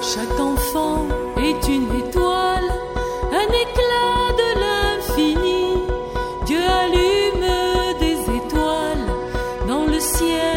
Chaque enfant est une étoile, un éclat de l'infini. Dieu allume des étoiles dans le ciel.